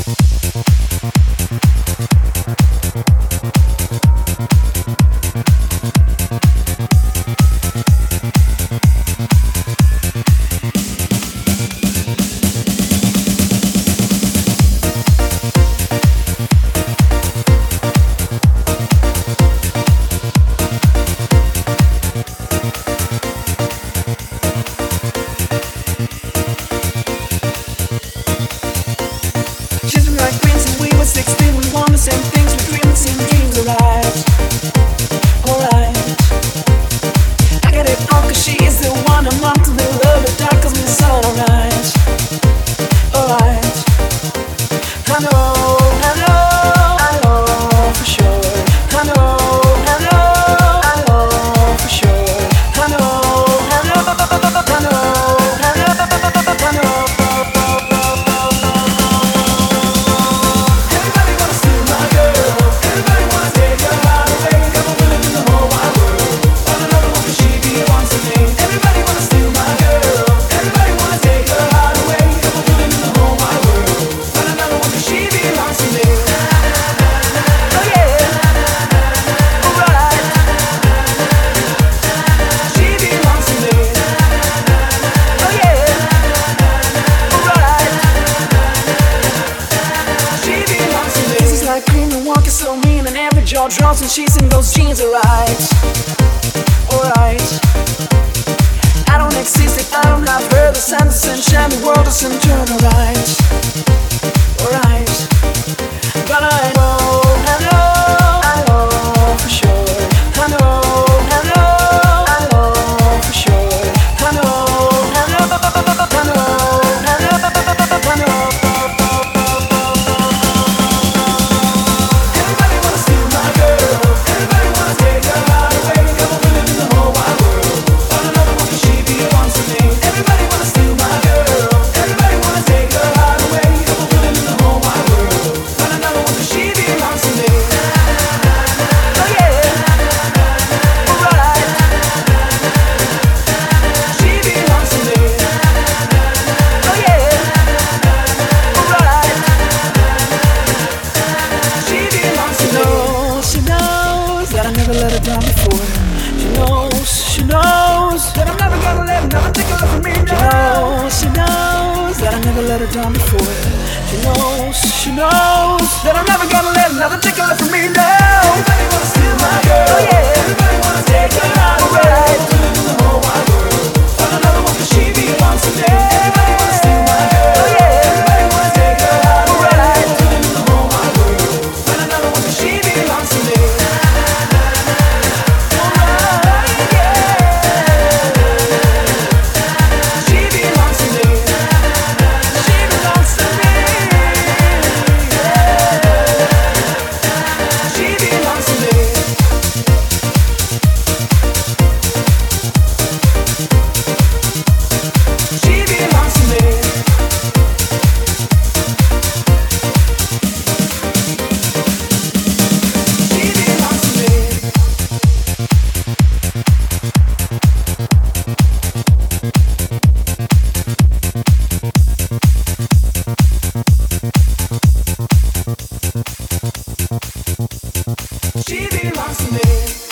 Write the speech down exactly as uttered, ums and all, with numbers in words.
Jaw drops when she's in those jeans, alright, alright. I don't exist if I don't have her. The sun, the sunshine, the world doesn't turn, alright, alright. But I know, I know, I know for sure. I know, I know, I know for sure. I know, I know, I know, I know, I know. Let her down before. She knows, she knows that I'm never gonna let another take her from me now. Everybody wanna steal my girl. Oh yeah. Everybody wanna take her out of right. The whole wide world. Find another one 'cause she belongs to me. Everybody wanna steal my girl. Oh yeah. Everybody wanna take her out of right. The whole wide world. Find another one 'cause she belongs to me. She belongs to me.